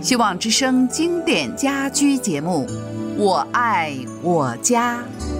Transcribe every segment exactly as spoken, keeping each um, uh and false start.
希望之声经典家居节目《我爱我家》。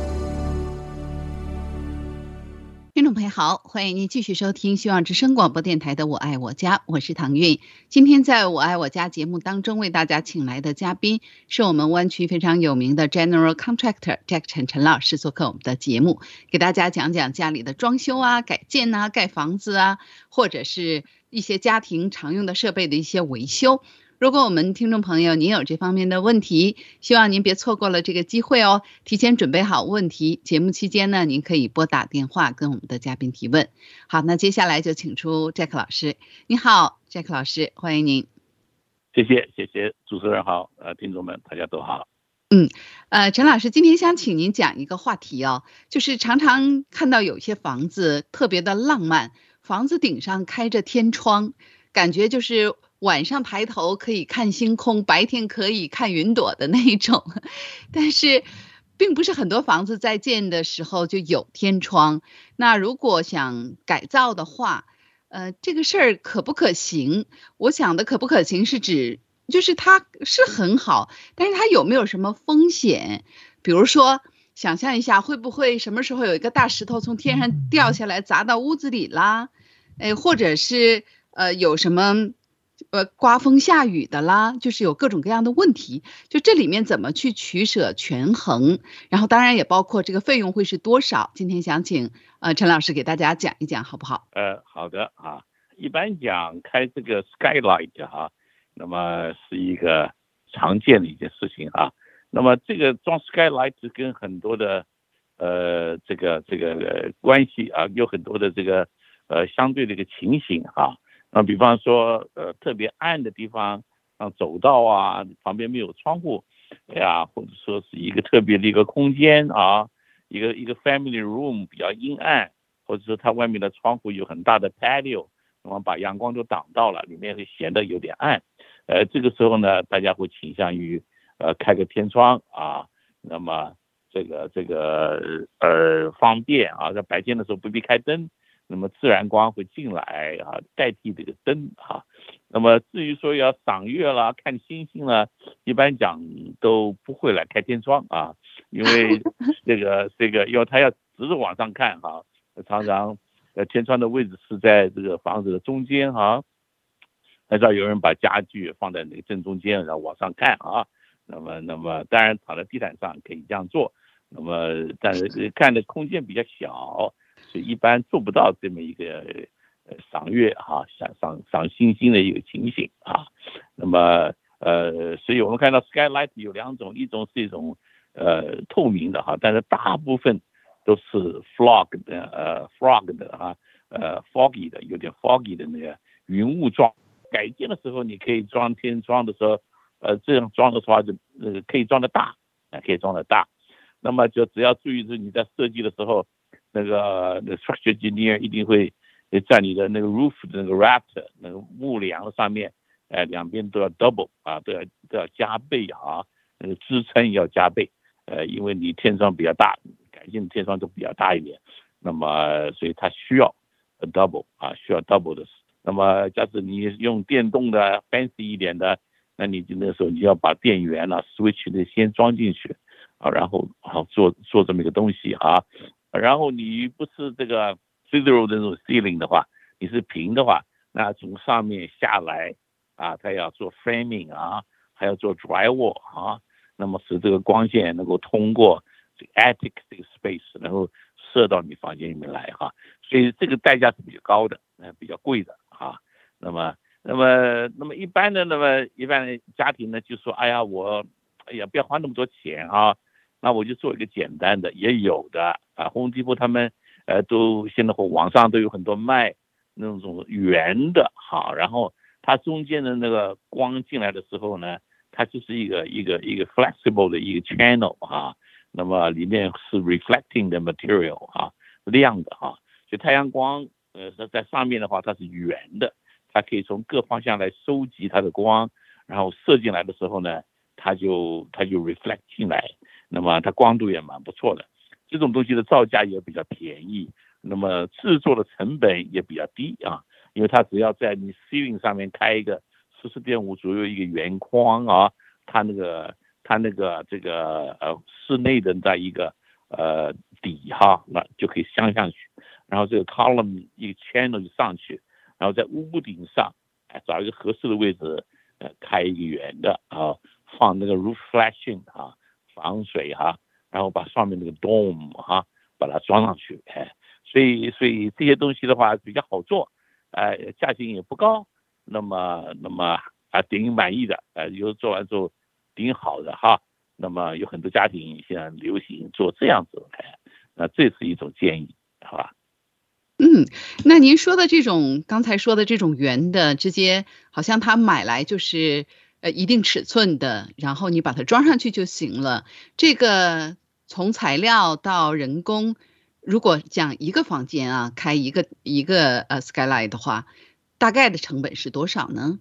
听众朋友好，欢迎您继续收听希望之声广播电台的《我爱我家》，我是唐韵。今天在我爱我家节目当中为大家请来的嘉宾是我们湾区非常有名的 General Contractor Jack 陈陈老师做客我们的节目，给大家讲讲家里的装修啊、改建啊、盖房子啊，或者是一些家庭常用的设备的一些维修。如果我们听众朋友您有这方面的问题，希望您别错过了这个机会哦，提前准备好问题，节目期间呢您可以拨打电话跟我们的嘉宾提问。好，那接下来就请出 Jack 老师。你好 Jack 老师，欢迎您。 谢谢谢谢主持人好，呃，听众们大家都好。 嗯，呃，陈老师今天想请您讲一个话题哦，就是常常看到有些房子特别的浪漫，房子顶上开着天窗，感觉就是晚上抬头可以看星空，白天可以看云朵的那一种。但是并不是很多房子在建的时候就有天窗，那如果想改造的话，呃，这个事儿可不可行？我想的可不可行是指就是它是很好，但是它有没有什么风险？比如说想象一下，会不会什么时候有一个大石头从天上掉下来砸到屋子里啦？哎，或者是呃有什么呃刮风下雨的啦，就是有各种各样的问题，就这里面怎么去取舍权衡，然后当然也包括这个费用会是多少。今天想请呃陈老师给大家讲一讲好不好？ 呃，好的啊，一般讲开这个 skylight 哈、啊，那么是一个常见的一件事情啊。那么这个装 skylight 跟很多的呃这个这个、呃、关系啊，有很多的这个呃相对的一个情形啊。那比方说呃特别暗的地方，像走道啊旁边没有窗户，哎呀，或者说是一个特别的一个空间啊，一个一个 family room 比较阴暗，或者说它外面的窗户有很大的 patio， 那么把阳光都挡到了，里面会显得有点暗。呃，这个时候呢，大家会倾向于呃开个天窗啊，那么这个这个呃方便啊，在白天的时候不必开灯。那么自然光会进来啊，代替这个灯啊。那么至于说要赏月啦、看星星啦，一般讲都不会来开天窗啊，因为这个这个，因为他要直着往上看哈、啊，常常呃天窗的位置是在这个房子的中间哈、啊，很少有人把家具放在那个正中间，然后往上看啊。那么那么当然躺在地毯上可以这样做，那么但是看的空间比较小。所以一般做不到这么一个呃赏月哈、赏赏赏星星的一个情形啊。那么呃，所以我们看到 skylight 有两种，一种是一种呃透明的哈，但是大部分都是 fog 的呃 fog 的哈呃 foggy 的，有点 foggy 的那个云雾状。改建的时候你可以装天窗的时候，呃这样装的话就呃可以装得大，啊可以装得大。那么就只要注意是你在设计的时候。那个那 structure engineer 一定会在你的那个 roof 的那个 rafter 那个木梁上面，呃，两边都要 double 啊，都要都要加倍啊，那个支撑要加倍，呃，因为你天窗比较大，改进的天窗都比较大一点，那么所以它需要 double 啊，需要 double 的。那么假使你用电动的 fancy 一点的，那你那时候你要把电源啊 switch 的先装进去啊，然后好做做这么一个东西啊。然后你不是这个 zero 的那种 ceiling 的话，你是平的话，那从上面下来啊，它要做 framing 啊，还要做 drywall 啊，那么使这个光线能够通过这个 attic 这个 space， 然后射到你房间里面来哈、啊，所以这个代价是比较高的，呃，比较贵的啊。那么，那么，那么一般的，那么一般的家庭呢，就说，哎呀，我，哎呀，不要花那么多钱啊。那我就做一个简单的，也有的啊，Home Depot他们呃都现在网上都有很多卖那种圆的哈，然后它中间的那个光进来的时候呢，它就是一个一个一个 flexible 的一个 channel 啊，那么里面是 reflecting 的 material 啊，亮的啊，所以太阳光呃在上面的话它是圆的，它可以从各方向来收集它的光，然后射进来的时候呢，它就它就 reflect 进来。那么它光度也蛮不错的，这种东西的造价也比较便宜，那么制作的成本也比较低啊，因为它只要在你 ceiling 上面开一个十四点五左右一个圆框啊，它那个它那个这个呃室内的在一个呃底哈，那就可以镶上去，然后这个 column 一个 channel 就上去，然后在屋顶上哎找一个合适的位置，呃开一个圆的啊，放那个 roof flashing 啊防水哈、啊，然后把上面那个 dome 哈、啊、把它装上去，哎，所以所以这些东西的话比较好做，哎、呃，价钱也不高。那么，那么啊，顶满意的，呃，有做完之后顶好的哈。那么有很多家庭现在流行做这样子，哎，那这是一种建议，好吧？ 嗯，那您说的这种刚才说的这种圆的，直接好像他买来就是呃一定尺寸的，然后你把它装上去就行了。这个从材料到人工，如果讲一个房间啊，开一个一个呃 skylight 的话，大概的成本是多少呢？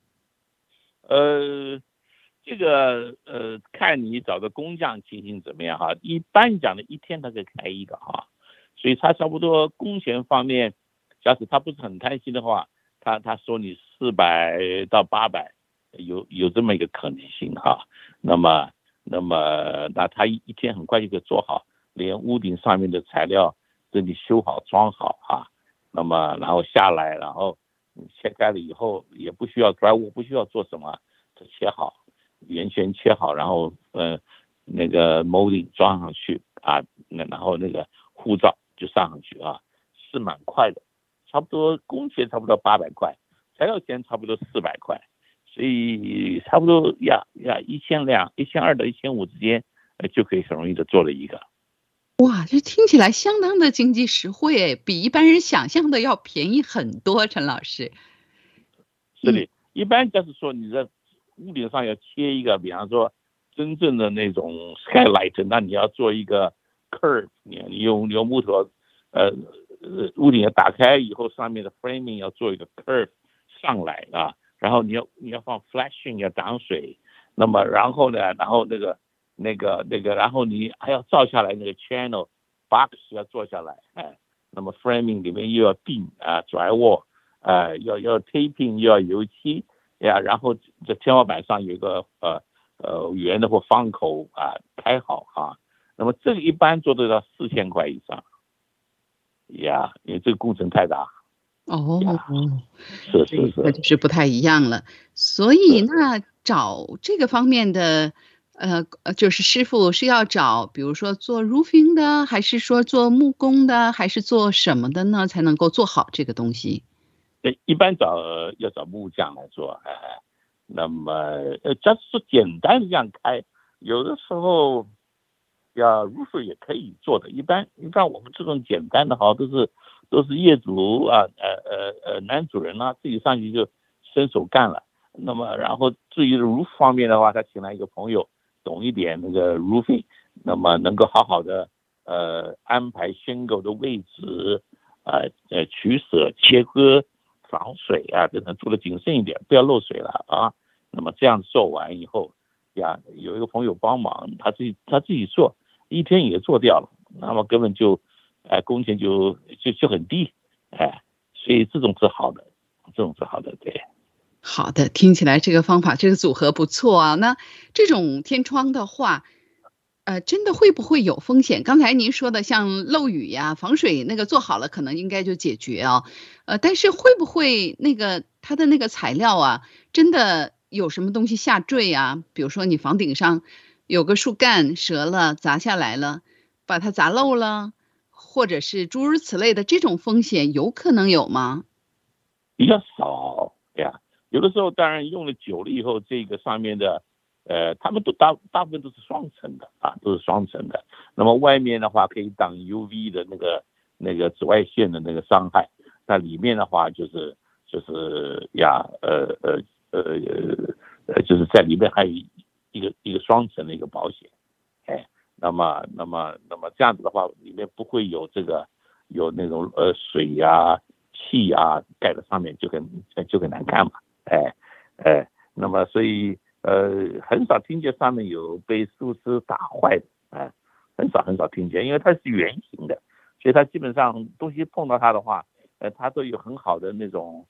呃，这个呃，看你找的工匠情形怎么样哈。一般讲的一天他可以开一个哈，所以他差不多工钱方面，假使他不是很贪心的话，他他说你四百到八百，有有这么一个可能性哈。那么那么那他一一天很快就可以做好，连屋顶上面的材料给你修好装好哈。那么然后下来，然后切开了以后也不需要 drywall，不需要做什么，就切好，圆圈切好，然后呃那个 molding 装上去啊，那然后那个护罩就上上去啊，是蛮快的，差不多工钱差不多八百块，材料钱差不多四百块，所以差不多呀呀一千两一千二到一千五之间，呃就可以很容易的做了一个。 哇，这听起来相当的经济实惠诶，比一般人想象的要便宜很多，陈老师。嗯。 是的，一般就是说你在屋顶上要贴一个，比方说真正的那种 skylight，那你要做一个 curve，你你用你用木头，呃呃，屋顶要打开以后，上面的 framing 要做一个 curve 上来啊，然后你要你要放 flashing 要挡水，那么然后呢，然后那个那个那个，然后你还要照下来那个 channel box 要做下来，哎，那么 framing 里面又要钉啊 drywall。呃，要要 taping，又要油漆呀，然后这天花板上有一个呃呃圆的或方口啊，开好哈。那么这个一般做得到四千块以上呀，因为这个工程太大哦， 呀，是是那是就是不太一样了。所以是。 那找这个方面的，呃呃，就是师傅是要找，比如说做 roofing 的，还是说做木工的，还是做什么的呢？才能够做好这个东西？ 对，一般找要找木匠来做，哎、呃，那么呃，假是说简单的这样开，有的时候要入手也可以做的。一般一般我们这种简单的哈，都是都是业主啊，呃呃呃男主人啊自己上去就伸手干了。那么然后至于 roof 方面的话，他请来一个朋友懂一点那个 roofing，那么能够好好的呃安排 shingle 的位置，呃呃取舍切割。防水啊等等做的谨慎一点，不要漏水了啊。那么这样做完以后呀，有一个朋友帮忙，他自己他自己做，一天也做掉了，那么根本就，哎、呃，工钱就就就很低，哎，所以这种是好的，这种是好的，对。 好的，听起来这个方法这个组合不错啊。那这种天窗的话，呃，真的会不会有风险？刚才您说的像漏雨呀、防水那个做好了，可能应该就解决啊。呃，但是会不会那个它的那个材料啊，真的有什么东西下坠啊？比如说你房顶上有个树干折了，砸下来了，把它砸漏了，或者是诸如此类的这种风险，有可能有吗？ 比较少呀。有的时候当然用了久了以后，这个上面的，呃，他们都大大部分都是双层的啊，都是双层的。那么外面的话可以挡 U V 的那个那个紫外线的那个伤害，那里面的话就是就是呀，呃呃呃呃，就是在里面还有一个一个双层的一个保险，哎，那么那么那么这样子的话，里面不会有这个有那种呃水呀、气啊盖在上面就很就很难看嘛，哎哎，那么所以呃很少听见上面有被树枝打坏的，哎，很少很少听见，因为它是圆形的，所以它基本上东西碰到它的话，呃，它都有很好的那种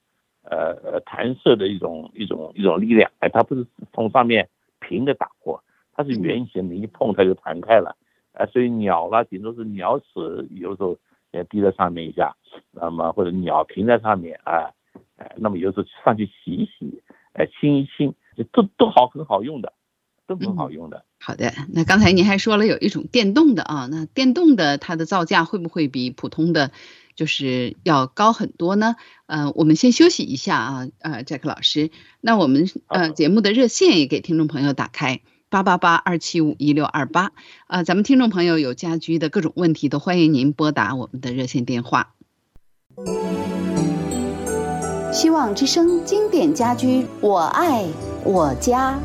呃呃弹射的一种一种一种力量，哎，它不是从上面平的打破，它是圆形的，一碰它就弹开了，哎，所以鸟啦，顶多是鸟屎有时候也滴在上面一下，那么或者鸟停在上面啊，哎，那么有时候上去洗一洗，哎，清一清，都都好很好用的，都很好用的。 嗯，好的，那刚才您还说了有一种电动的啊，那电动的它的造价会不会比普通的就是要高很多呢？呃，我们先休息一下啊，呃，Jack 老师，那我们呃节目的热线也给听众朋友打开八八八二七五一六二八，呃，咱们听众朋友有家居的各种问题，都欢迎您拨打我们的热线电话。 希望之声经典家居，我爱我家。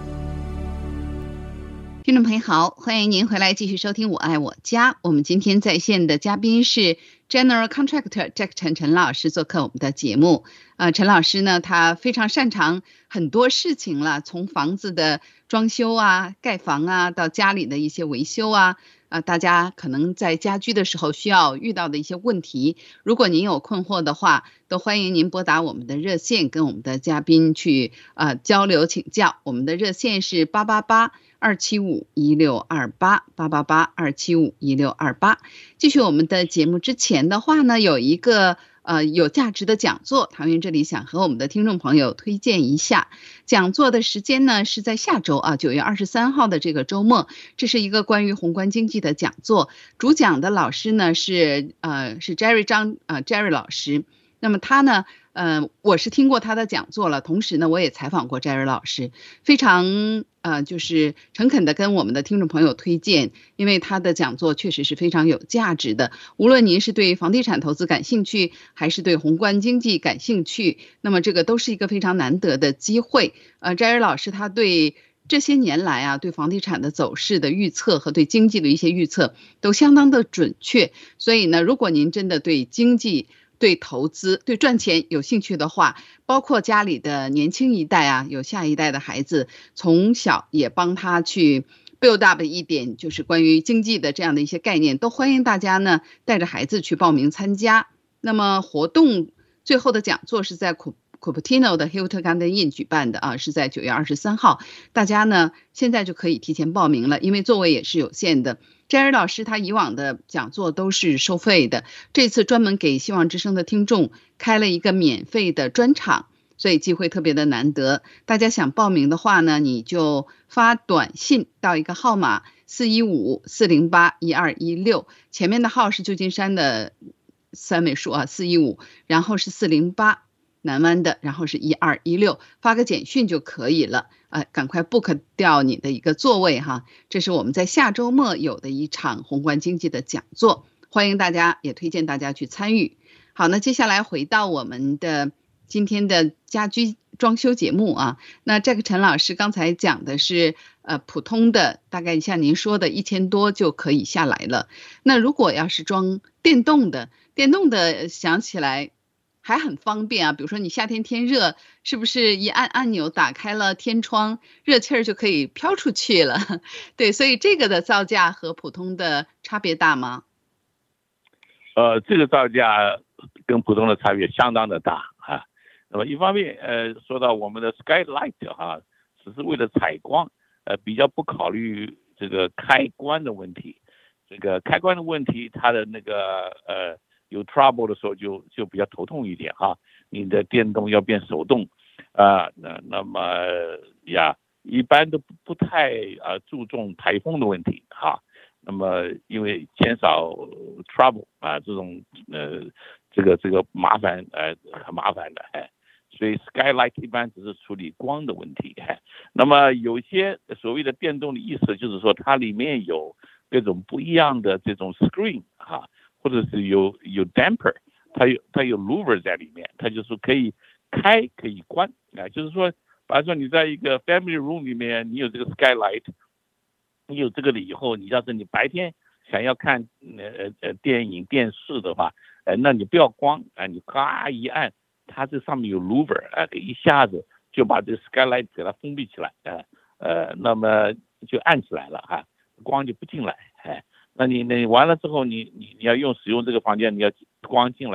听众朋友好，欢迎您回来继续收听我爱我家。我们今天在线的嘉宾是 General Contractor Jack 陈陈老师做客我们的节目。呃，陈老师呢，他非常擅长很多事情了，从房子的装修啊、盖房啊，到家里的一些维修啊，呃，大家可能在家居的时候需要遇到的一些问题，如果您有困惑的话，都欢迎您拨打我们的热线，跟我们的嘉宾去呃交流请教。我们的热线是八八八二七五一六二八八八八二七五一六二八。继续我们的节目之前的话呢，有一个呃有价值的讲座，唐云这里想和我们的听众朋友推荐一下。讲座的时间呢是在下周啊，九月二十三号的这个周末，这是一个关于宏观经济的讲座。主讲的老师呢是呃是 Jerry 张呃 Jerry 老师。那么他呢，呃，我是听过他的讲座了，同时呢，我也采访过 Jerry 老师，非常呃，就是诚恳的跟我们的听众朋友推荐，因为他的讲座确实是非常有价值的。无论您是对房地产投资感兴趣，还是对宏观经济感兴趣，那么这个都是一个非常难得的机会。呃 ，Jerry 老师他对这些年来啊，对房地产的走势的预测和对经济的一些预测都相当的准确。所以呢，如果您真的对经济、对投资、对赚钱有兴趣的话，包括家里的年轻一代啊，有下一代的孩子，从小也帮他去 build up 一点就是关于经济的这样的一些概念，都欢迎大家呢带着孩子去报名参加。那么活动最后的讲座是在库 Cupertino 的 Hilton Garden Inn 举办的啊，是在九月二十三号，大家呢现在就可以提前报名了，因为座位也是有限的。Jerry 老师他以往的讲座都是收费的，这次专门给希望之声的听众开了一个免费的专场，所以机会特别的难得。大家想报名的话呢，你就发短信到一个号码四一五四零八一二一六，前面的号是旧金山的三位数啊，四一五，然后是四零八。南湾的，然后是一二一六，发个简讯就可以了。呃，赶快 book 掉你的一个座位哈。这是我们在下周末有的一场宏观经济的讲座，欢迎大家，也推荐大家去参与。好，那接下来回到我们的今天的家居装修节目啊。那这个陈老师刚才讲的是呃普通的，大概像您说的一千多就可以下来了。那如果要是装电动的，电动的想起来还很方便啊，比如说你夏天天热，是不是一按按钮打开了天窗，热气儿就可以飘出去了？对，所以这个的造价和普通的差别大吗？ 呃，这个造价跟普通的差别相当的大啊。那么一方面，呃，说到我们的 Skylight 哈，只是为了采光，呃，比较不考虑这个开关的问题。这个开关的问题，它的那个呃。有 trouble 的时候就就比较头痛一点哈，你的电动要变手动，啊，那那么呀，一般都不不太啊注重台风的问题哈，那么因为减少 trouble 啊这种呃这个这个麻烦呃很麻烦的哎，所以 Skylight 一般只是处理光的问题哎，那么有些所谓的电动的意思就是说它里面有各种不一样的这种 screen 哈。或者是有有 damper， 它有它有 louver 在里面，它就是可以开可以关啊，就是说，比方说你在一个 family room 里面，你有这个 skylight， 你有这个了以后，你要是你白天想要看呃呃电影电视的话，呃，那你不要光啊，你咔一按，它这上面有 louver 啊，一下子就把这个 skylight 给它封闭起来啊，呃，那么就按起来了哈、啊，光就不进来，哎。那你那完了之后你，你你你要用使用这个房间，你要光进来，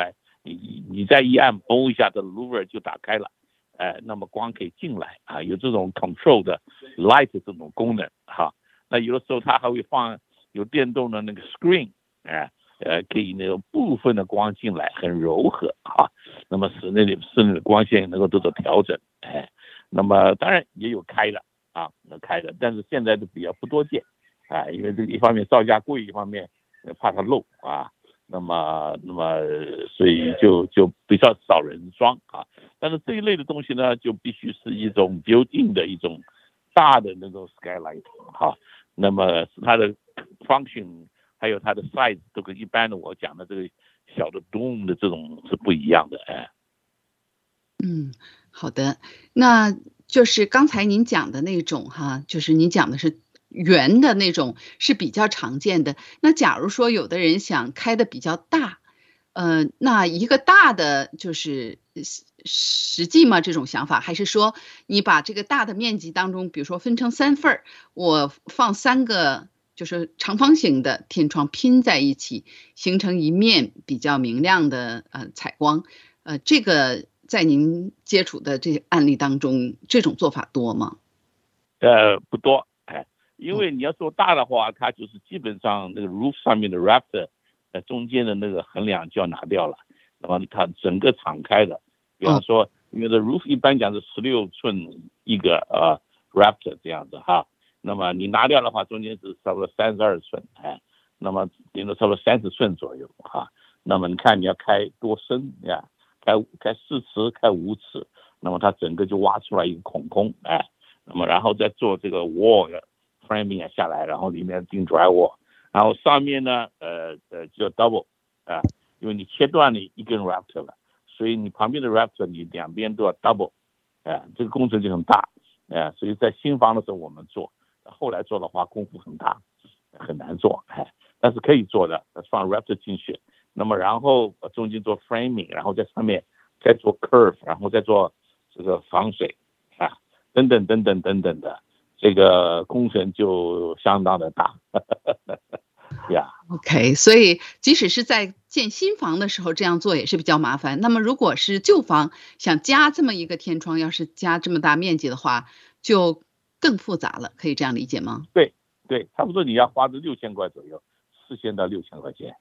你你再一按，嘣一下，这 louver 就打开了，呃，那么光可以进来啊，有这种 control 的 light 这种功能哈。那有的时候它还会放有电动的那个 screen， 哎、呃，呃，可以那个部分的光进来，很柔和哈。那么室内的室内的光线能够得到调整，哎，那么当然也有开的啊，能开的，但是现在都比较不多见。啊，因为这个一方面造价贵，一方面怕它漏啊，那么那么所以就就比较少人装啊。但是这一类的东西呢，就必须是一种 built-in 的一种大的那种 skylight 哈。那么它的 function 还有它的 size 都跟一般的我讲的这个小的 dome 的这种是不一样的，哎。 嗯，好的，那就是刚才您讲的那种哈，就是您讲的是圆的那种是比较常见的。那假如说有的人想开的比较大，呃，那一个大的就是实际吗？这种想法，还是说你把这个大的面积当中，比如说分成三份儿，我放三个就是长方形的天窗拼在一起，形成一面比较明亮的呃采光，呃，这个在您接触的这案例当中，这种做法多吗？ 呃，不多，哎，因为你要做大的话，它就是基本上那个 roof 上面的 rafter， 呃，中间的那个横梁就要拿掉了，那么它整个敞开的，比方说，因为的 roof 一般讲是十六寸一个呃 rafter 这样子哈，那么你拿掉的话，中间是差不多三十二寸，哎，那么顶多差不多三十寸左右哈，那么你看你要开多深呀？开开四尺，开五尺，那么它整个就挖出来一个孔空，哎。那么然后再做这个 wall framing 下来，然后里面钉 drywall， 然后上面呢，呃呃就 double 啊、呃，因为你切断了一根 rafter 了，所以你旁边的 rafter 你两边都要 double， 啊、呃，这个工程就很大，啊、呃，所以在新房的时候我们做，后来做的话功夫很大，很难做，哎，但是可以做的，放 rafter 进去，那么然后中间做 framing， 然后在上面再做 curve， 然后再做这个防水啊。等等等等等等的，这个工程就相当的大，呀。 OK， 所以即使是在建新房的时候这样做也是比较麻烦。那么如果是旧房想加这么一个天窗，要是加这么大面积的话，就更复杂了，可以这样理解吗？ 对对，差不多你要花个六千块左右，四千到六千块钱。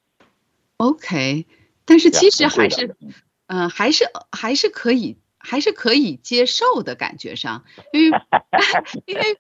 OK， 但是其实还是， 是，嗯、呃，还是还是可以。还是可以接受的感觉上，因为因为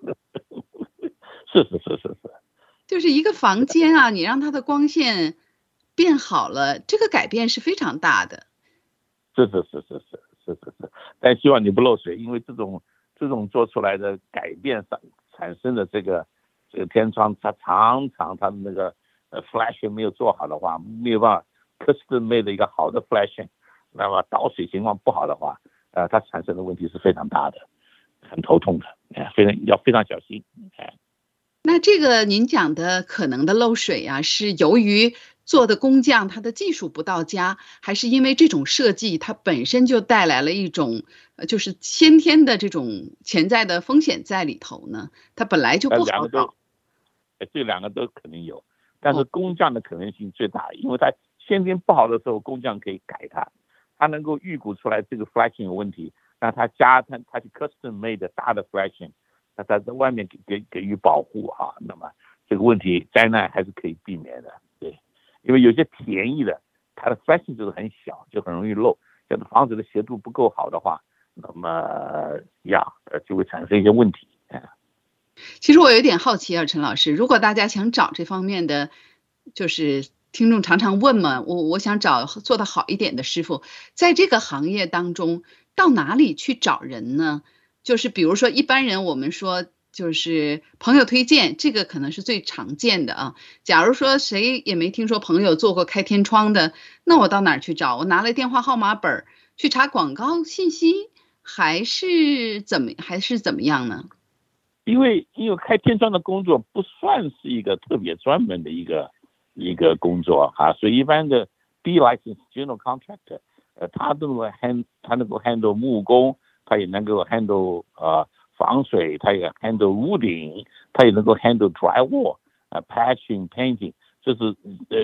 是是是是是， 就是一个房间啊，你让它的光线变好了，这个改变是非常大的。 是是是是是是是是，但希望你不漏水，因为这种这种做出来的改变上产生的这个这个天窗，它常常它的那个呃 flashing 没有做好的话，没有办法 custom made 的一个好的 flashing。那么导水情况不好的话，呃，它产生的问题是非常大的，很头痛的，哎，非常要非常小心，哎。 那这个您讲的可能的漏水啊，是由于做的工匠他的技术不到家，还是因为这种设计它本身就带来了一种呃，就是先天的这种潜在的风险在里头呢？它本来就不好搞。 呃，这两个都肯定有，但是工匠的可能性最大，因为它先天不好的时候，工匠可以改它。他能够预估出来这个 flashing 有问题，那他加他他去 custom made 的大的 flashing， 那他在外面给给给予保护哈，那么这个问题灾难还是可以避免的，对，因为有些便宜的，它的 flashing 就是很小，就很容易漏，这样房子的斜度不够好的话，那么呀就会产生一些问题。 其实我有点好奇啊，陈老师，如果大家想找这方面的，就是听众常常问嘛，我我想找做得好一点的师傅，在这个行业当中，到哪里去找人呢？就是比如说一般人，我们说就是朋友推荐，这个可能是最常见的啊。假如说谁也没听说朋友做过开天窗的，那我到哪儿去找？我拿了电话号码本去查广告信息，还是怎么还是怎么样呢？ 因为因为开天窗的工作不算是一个特别专门的一个。一个工作哈，所以一般的 B license general contractor， 呃，他都能够 hand， 他能够 handle 木工，他也能够 handle 呃防水，他也 handle 屋顶，他也能够 handle drywall， 呃 patching painting， 这是呃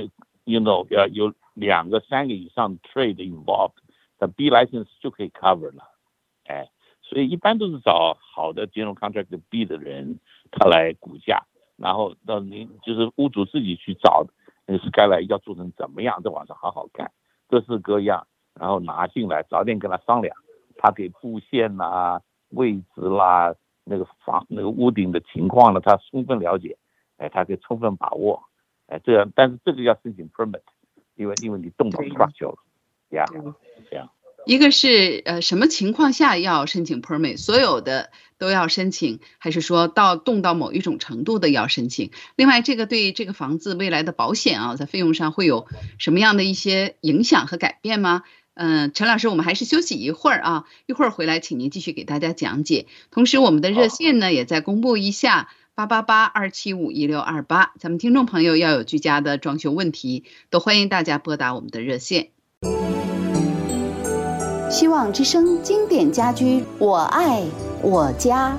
you know 要有两个三个以上 trade involved， 那 B license 就可以 cover 了，哎，所以一般都是找好的 general contractor B 的人，他来估价，然后到您就是屋主自己去找那个 skylight 要做成怎么样，在网上好好看，各式各样，然后拿进来，早点跟他商量，他给布线啦、位置啦、那个房那个屋顶的情况呢，他充分了解，哎，他可以充分把握，哎，这样，但是这个要申请 permit， 因为因为你动到 structure 了，呀，这样。 一个是呃什么情况下要申请 permit， 所有的都要申请，还是说到动到某一种程度的要申请？另外，这个对这个房子未来的保险啊，在费用上会有什么样的一些影响和改变吗？嗯、呃，陈老师，我们还是休息一会儿啊，一会儿回来请您继续给大家讲解。同时，我们的热线呢也在公布一下。八八八二七五一六二八，咱们听众朋友要有居家的装修问题，都欢迎大家拨打我们的热线。 希望之声经典家居，我爱我家。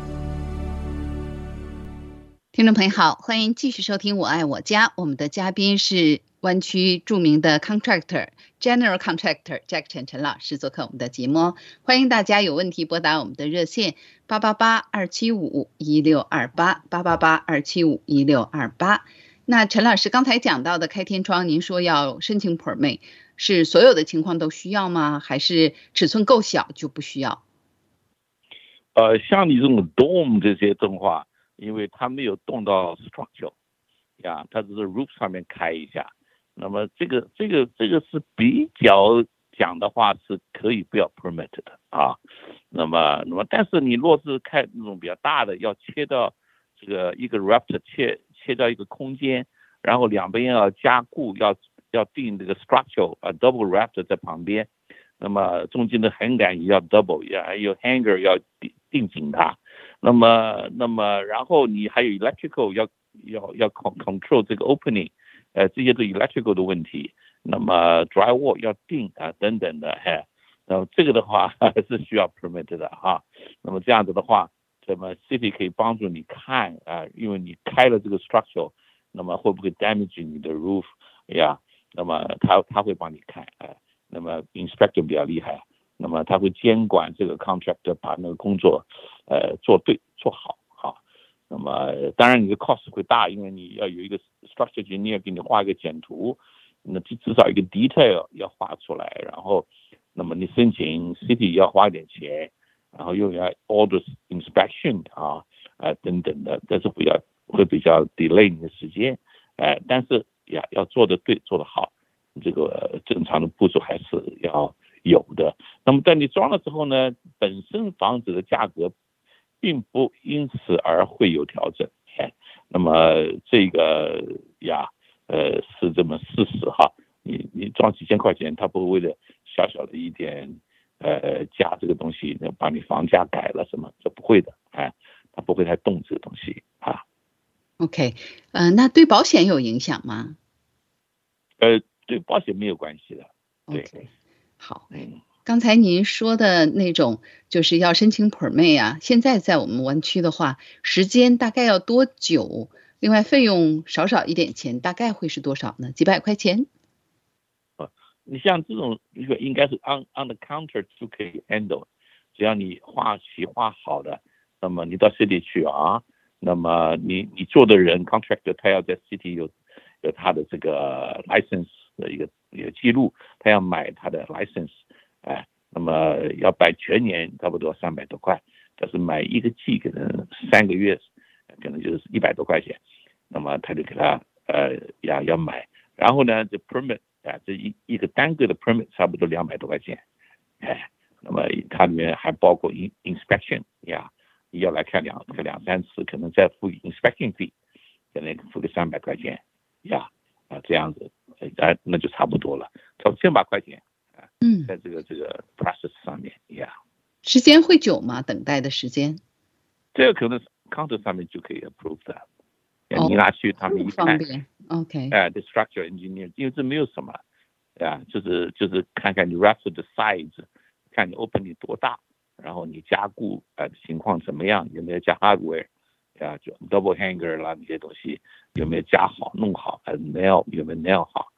听众朋友好，欢迎继续收听我爱我家，我们的嘉宾是湾区著名的 contractor general contractor Jack Chen 陈老师做客我们的节目，欢迎大家有问题拨打我们的热线八八八二七五一六二八 八八八二七五一六二八。那陈老师刚才讲到的开天窗，您说要申请 permit， 是所有的情况都需要吗？还是尺寸够小就不需要？ 呃，像你这种 dome 这些动画，因为它没有动到 structure， 呀，它只是 roof 上面开一下。那么这个这个这个是比较讲的话是可以不要 permit 的啊。那么那么但是你若是开那种比较大的，要切到这个一个 raft 切切到一个空间，然后两边要加固，要要定这个 structure 啊 double raft 在旁边，那么中间的横杆也要 double， 也还有 hanger 要定定紧它。那么那么然后你还有 electrical 要要要 control 这个 opening。呃，这些都 electrical 的问题，那么 drywall 要定啊等等的，哎，那么这个的话还是需要 permit 的哈。那么这样子的话，那么 city 可以帮助你看啊，因为你开了这个 structure， 那么会不会 damage 你的 roof 呀？那么他他会帮你看，哎，那么 inspector 比较厉害，那么他会监管这个 contractor 把那个工作呃做对做好。那么当然你的 cost 会大，因为你要有一个 structure engineer 给你画一个简图，那至少一个 detail 要画出来，然后那么你申请 city 要花一点钱，然后又要 order inspection 啊啊等等的，但是比较会比较 delay 你的时间，哎、呃，但是呀要做得对做得好，这个正常的步骤还是要有的。那么在你装了之后呢，本身房子的价格并不因此而会有调整，哎，那么这个呀，呃，是这么事实哈。你你装几千块钱，他不会为了小小的一点呃加这个东西，把你房价改了什么，这不会的，哎，他不会太动这个东西啊。 OK， 呃，那对保险有影响吗？ 呃，对保险没有关系的。对， okay， 好， 嗯。 刚才您说的那种就是要申请 permit 啊，现在在我们湾区的话，时间大概要多久？另外费用少少一点钱，大概会是多少呢？几百块钱？ 呃，你像这种一个应该是 on on the counter 就可以 handle， 只要你画齐画好的，那么你到 city 去啊，那么你你做的人 contractor 他要在 city 有有他的这个 license 的一个一个记录，他要买他的 license。哎，那么要办全年差不多三百多块，但是买一个季可能三个月，可能就是一百多块钱，那么他就给他呃要要买，然后呢这 permit 啊，这一一个单个的 permit 差不多两百多块钱，哎，那么它里面还包括 inspection 呀，你要来看两个两三次，可能再付 inspection fee， 可能付个三百块钱呀，啊这样子，啊那就差不多了，差不多千把块钱。 嗯， 在这个这个 process 上面呀， yeah， 时间会久吗？等待的时间？ 这个可能 counter 上面就可以 approve 的，哦，你拿去他们一看， 方便 ，OK， 哎，the structure engineer， 因为这没有什么，啊，就是就是看看你 raft 的 size， 看你 opening 多大，然后你加固啊、呃、情况怎么样，有没有加 hardware， 啊，就 double hanger 啦那些东西有没有加好弄好，还是 nail 有没有 nail 好，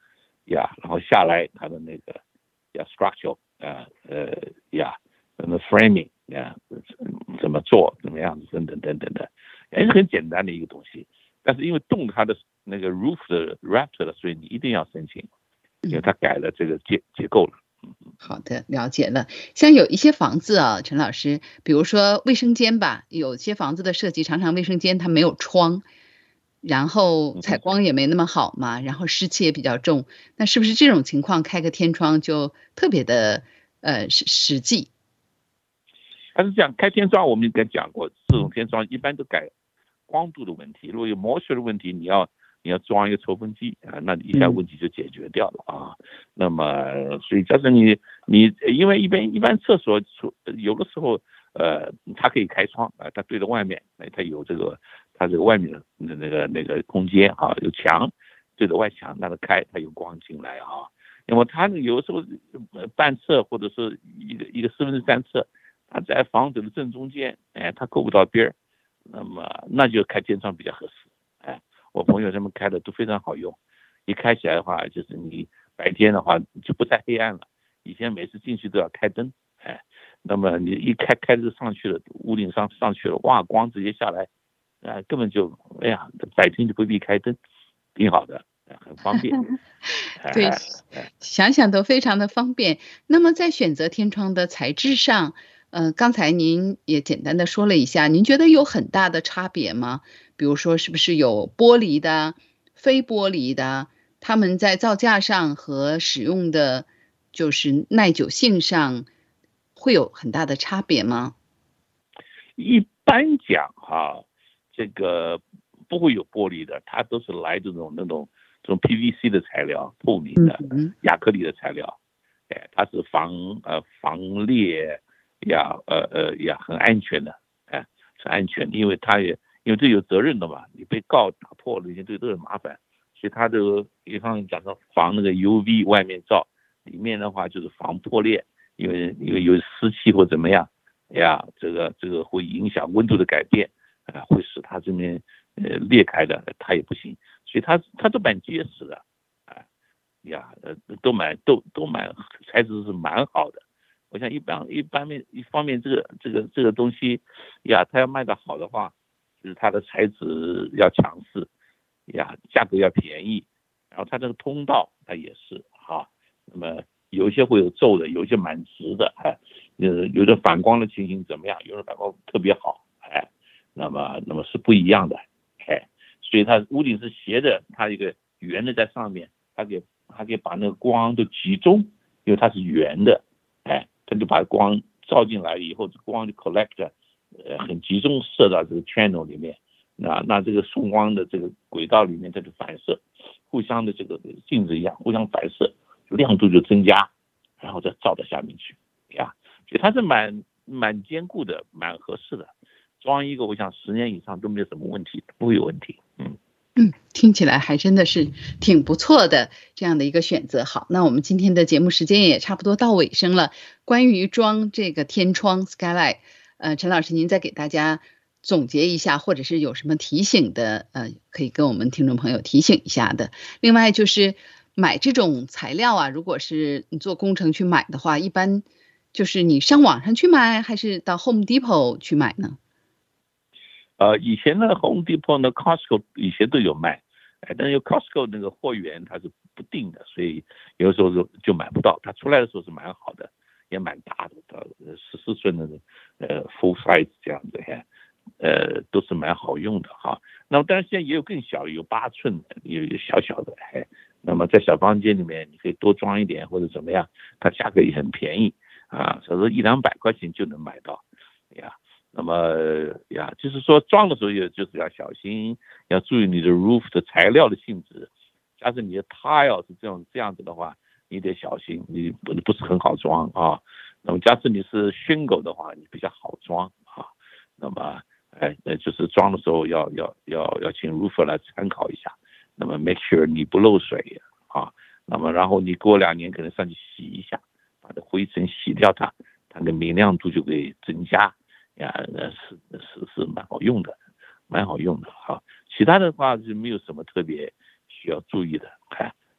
呀，然后下来它的那个呀 structure 啊呃呀，什么 framing 呀，怎么做怎么样子等等等等的，也是很简单的一个东西。但是因为动它的那个 roof 的 rafter 的，所以你一定要申请，因为它改了这个结结构了。 好的，了解了。像有一些房子啊，陈老师，比如说卫生间吧，有些房子的设计常常卫生间它没有窗，然后采光也没那么好嘛，然后湿气也比较重，那是不是这种情况开个天窗就特别的呃实实际？ 它是这样，开天窗我们应该讲过，这种天窗一般都改光度的问题，如果有毛屑的问题，你要你要装一个抽风机啊，那一下问题就解决掉了啊。那么，所以假设你你因为一般一般厕所有的时候呃它可以开窗啊，它对着外面，它有这个它这个外面的那个那个空间啊，有墙对着外墙，那它开它有光进来啊。那么它有的时候半侧或者是一个一个四分之三侧，它在房子的正中间，哎，它够不到边儿。那么那就开天窗比较合适，哎，我朋友他们开的都非常好用，一开起来的话，就是你白天的话就不太黑暗了，以前每次进去都要开灯，哎，那么你一开开就上去了，屋顶上上去了，哇，光直接下来，啊，根本就哎呀，白天就不必开灯，挺好的，很方便。 对，想想都非常的方便。那么在选择天窗的材质上，呃，刚才您也简单的说了一下，您觉得有很大的差别吗？比如说是不是有玻璃的、非玻璃的，它们在造价上和使用的就是耐久性上会有很大的差别吗？ 一般讲哈，这个不会有玻璃的，它都是来这种那种这种 P V C 的材料，透明的亚克力的材料，哎，它是防呃防裂呀，呃呃呀很安全的，哎，是安全的，因为它也因为这有责任的嘛，你被告打破了，这都很麻烦，所以它这个比方讲到防那个 U V 外面照，里面的话就是防破裂，因为因为有湿气或怎么样。呀，这个这个会影响温度的改变，啊、呃，会使它这边呃裂开的，它也不行，所以它它都蛮结实的，啊、呃，呀，呃，都蛮都都蛮材质是蛮好的。我想一般一般面一方面这个这个这个东西呀，它要卖得好的话，就是它的材质要强势，呀，价格要便宜，然后它这个通道它也是哈，那么。有一些会有皱的，有一些蛮直的，哎，呃，有的反光的情形怎么样？有的反光特别好，哎，那么那么是不一样的，哎，所以它屋顶是斜的，它一个圆的在上面，它给它可以把那个光都集中，因为它是圆的，哎，它就把光照进来以后，光就 collect， 呃，很集中射到这个 channel 里面，那那这个送光的这个轨道里面，它就反射，互相的这个镜子一样，互相反射。亮度就增加，然后再照到下面去呀，所以它是蛮蛮坚固的，蛮合适的。装一个，我想十年以上都没有什么问题，不会有问题。嗯嗯，听起来还真的是挺不错的这样的一个选择。好，那我们今天的节目时间也差不多到尾声了。关于装这个天窗 skylight，呃，陈老师您再给大家总结一下，或者是有什么提醒的，呃，可以跟我们听众朋友提醒一下的。另外就是。买这种材料啊，如果是你做工程去买的话，一般就是你上网上去买，还是到 Home Depot 去买呢？ 呃，以前的 Home Depot 呢 ，Costco 以前都有卖，哎，但是 Costco 那个货源它是不定的，所以有的时候就就买不到。它出来的时候是蛮好的，也蛮大的，到十四寸的呃 full size 这样子，呃，都是蛮好用的哈。那么当然现在也有更小，有八寸的，有有小小的，哎。那么在小房间里面，你可以多装一点或者怎么样，它价格也很便宜啊，所以说一两百块钱就能买到呀。那么呀，就是说装的时候也就是要小心，要注意你的 roof 的材料的性质。假设你的 tile 是这样这样子的话，你得小心，你不不是很好装啊。那么假设你是 shingle 的话，你比较好装啊。那么哎，那就是装的时候要要要要请 roofer 来参考一下。那么 make sure 你不漏水啊，那么然后你过两年可能上去洗一下，把这灰尘洗掉它，它的明亮度就会增加呀，是是是蛮好用的，蛮好用的哈。其他的话就没有什么特别需要注意的，看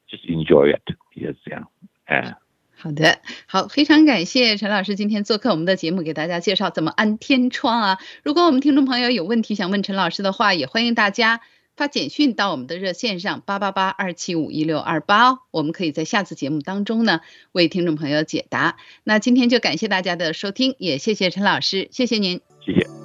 just enjoy it， 也是这样，哎。 好的，好，非常感谢陈老师今天做客我们的节目，给大家介绍怎么安天窗啊。如果我们听众朋友有问题想问陈老师的话，也欢迎大家发简讯到我们的热线上八八八二七五一六二八，我们可以在下次节目当中呢为听众朋友解答。那今天就感谢大家的收听，也谢谢陈老师，谢谢您， 谢谢。